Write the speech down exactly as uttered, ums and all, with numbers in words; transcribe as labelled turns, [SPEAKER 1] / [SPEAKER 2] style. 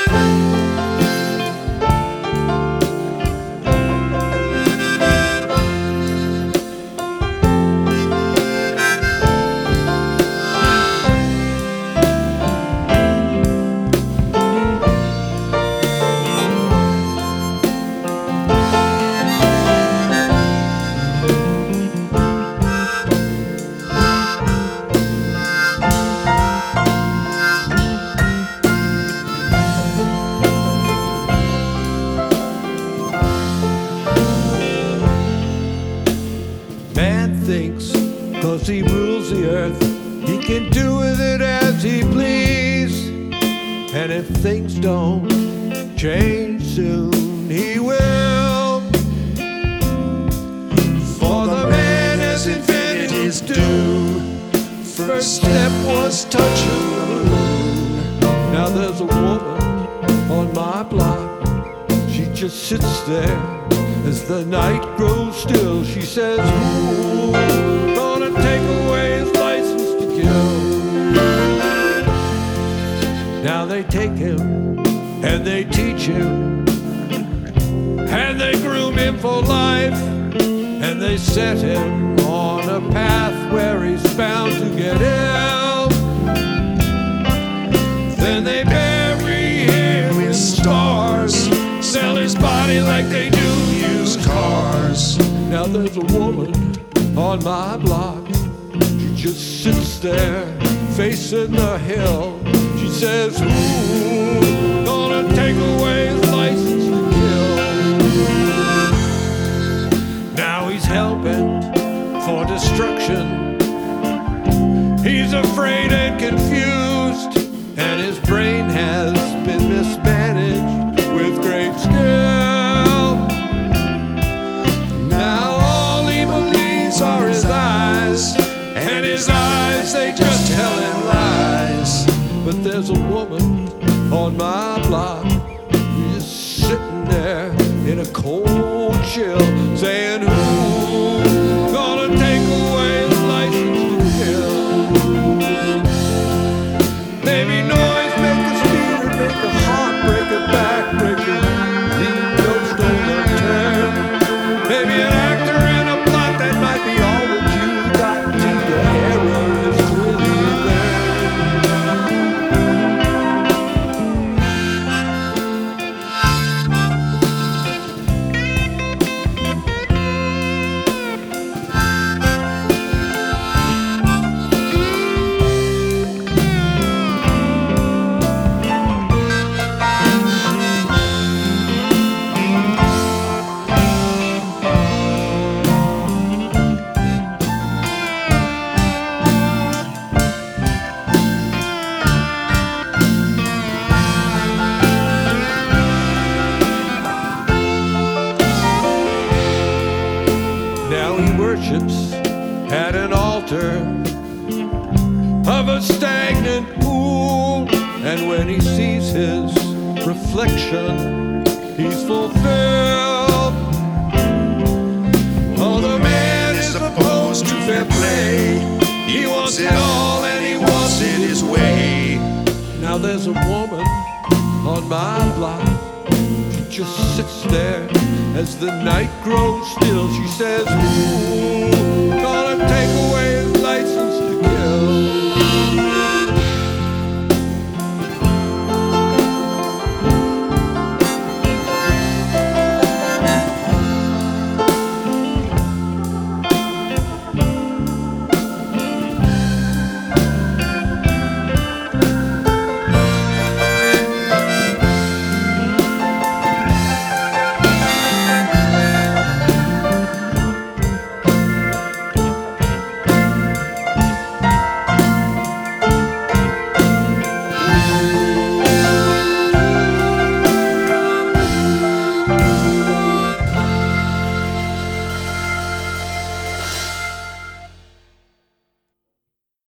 [SPEAKER 1] Thinks, 'cause he rules the earth, he can do with it as he please. And if things don't change soon, he will. For the man has invented his doom. First step was touching the moon. Now there's a woman on my block. She just sits there as the night grows still. She says, "Who's gonna take away his license to kill?" Now they take him and they teach him and they groom him for life, and they set him on a path where he's bound to get ill. Then they bury him in stars, sell his body like they do used cars. Now there's a woman on my block. She just sits there facing the hill. She says, "Who's gonna take away his license to kill?" Now he's hell-bent for destruction. He's afraid and confused, and his brain has been mismanaged with great skill. Now all he believes are his eyes, and his eyes, they just tell him lies. But there's a woman on my block who's sitting there in a cold chill, saying, "Who's gonna take away his license to kill?" Maybe noise make a speeder, make a heartbreaker, backbreaker, leave no stone unturned. Maybe an actor in a plot that might be all that you got to. The error is clearly worships at an altar of a stagnant pool, and when he sees his reflection, he's fulfilled. Oh, the man is opposed to fair play. He wants it all and he wants it his way. Now there's a woman on my block. She just sits there as the night grows still. She says, "Who's gonna take away